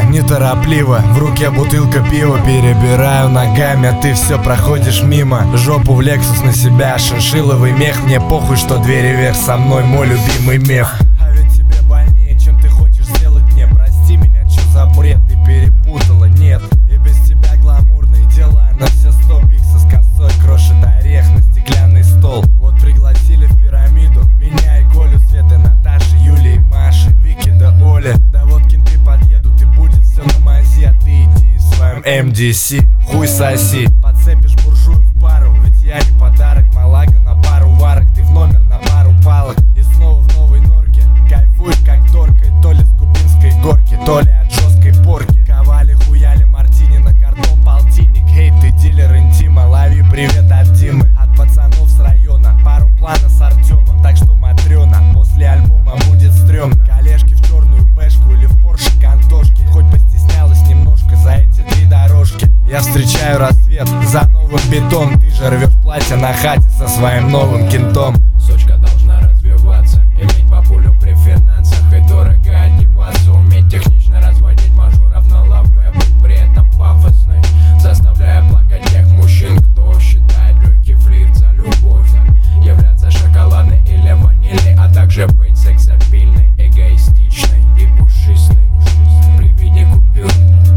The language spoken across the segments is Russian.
неторопливо. В руке бутылка пива, перебираю ногами, а ты все проходишь мимо. Жопу в Lexus на себя, шиншилловый мех. Мне похуй, что двери вверх, со мной мой любимый мех. А ведь тебе больнее, чем ты хочешь сделать мне. Прости меня, чё за бред, ты перепутала, нет. И без тебя гламурные дела на все 100. Пикса с косой крошит орех на стеклянный стол. Вот пригласили в пирамиду меня и Колю, Светы, Наташи, Юли и Маши, Вики да Оля. Да вот кенты подъедут и будет все на мази, а ты иди в своем MDC, хуй соси. Подцепишь буржуев в пару, ведь я не подарок. Малага на пару варок, ты в номер на пару палок. И снова в новой норке кайфуешь как торкой. То ли с кубинской горки, то ли от жесткой порки. Ковали, хуяли, мартини на картон полтинник. Эй, ты дилер интима, лови привет от Димы. От пацанов с района, пару плана с Артемом. Так что Матрена, после альбома будет стрёмно. Коллежки в черную бэшку или в Порше Кантошке. Хоть постеснялась немножко за эти 3 дорожки. Я встречаю рассвет за новым бетон. Ты же рвешь платье на хате со своим новым кентом. Сучка должна развиваться, иметь бабулю при финансах и дорого одеваться. Уметь технично разводить мажоров на лаве, быть при этом пафосной, заставляя плакать тех мужчин, кто считает легкий флирт за любовь. Являться шоколадной или ванильной, а также быть сексапильной, эгоистичной и пушистой при виде купюр.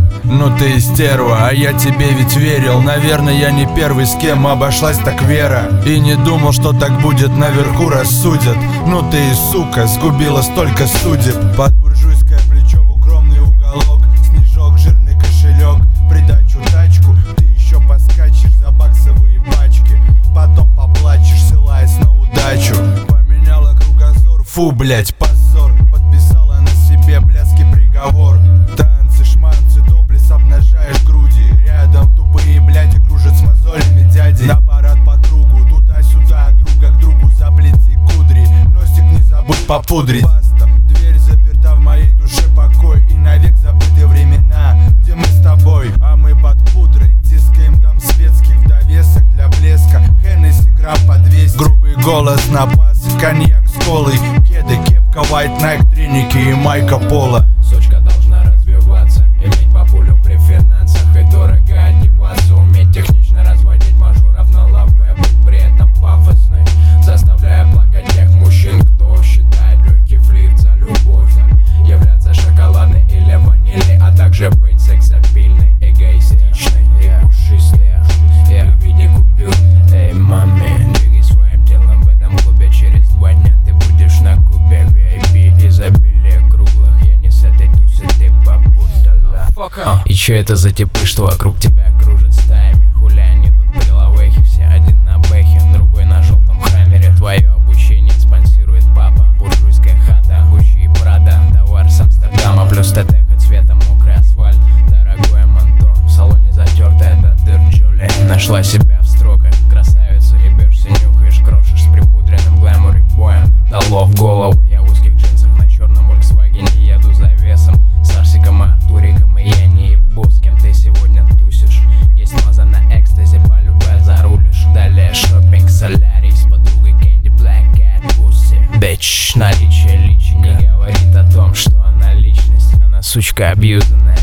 Ну ты стерва, а я тебе ведь верил. Наверное, я не первый, с кем обошлась так Вера. И не думал, что так будет, наверху рассудят. Ну ты и сука, сгубила столько судеб. Под буржуйское плечо в укромный уголок. Снежок, жирный кошелек, придачу тачку. Ты еще поскачешь за баксовые пачки. Потом поплачешь, ссылаясь на удачу. Поменяла кругозор, фу, блять, позор. Подписала на себе блядский приговор. Танцы, шманцы, топлес, обнажаешь груди. Рядом тупые бляди кружат с мозолями дяди. На парад по кругу, туда-сюда, друга к другу заплети кудри. Носик не забудь попудрить. Баста, дверь заперта, в моей душе покой. И навек забыты времена, где мы с тобой. А мы под пудрой тискаем дам светских в довесок для блеска. Хеннесси, грамм по 200. Грубый голос на бас, коньяк с колой. Кеды, кепка, white Nike, треники и майка пола. Сучка должна развиваться, иметь бабулю при финансах и дорого одеваться. Уметь технично разводить мажоров на лаве, быть при этом пафосной, заставляя плакать тех мужчин, кто считает легкий флирт за любовь. Являться шоколадной или ванильной, а также быть сексапильной, эгоистичной и пушистой при виде купюр. Эй, маме, двигай своим телом в этом клубе. Через 2 дня ты будешь на кубе VIP. Изобилие круглых, я не с этой тусы, ты попутала. И чё это за типы, что вокруг тебя кружат стаями? Хули они тут при лавехе, все один на бэхе, другой на желтом хаммере. Твое обучение спонсирует папа. Буржуйская хата, Гуччи и Прада. Товар с Амстердама, плюс ТТ, хоть цвета мокрый асфальт. Дорогой Монтон, в салоне затертая до дыр Джоли. Нашла себя в строках, красавица, ебешься, нюхаешь, крошишь с припудренным глэмур и боем. Дало в голову, я в узких джинсах на черном Volkswagen еду за весом. С Арсиком и Артуриком, и я не ебу, с кем ты сегодня тусишь. Есть маза на экстазе, полюбе зарулишь. Далее шопинг, солярий с подругой Candy Black Cat Pussy. Бич, наличие личи не говорит о том, что она личность. Она сучка абьюзанная.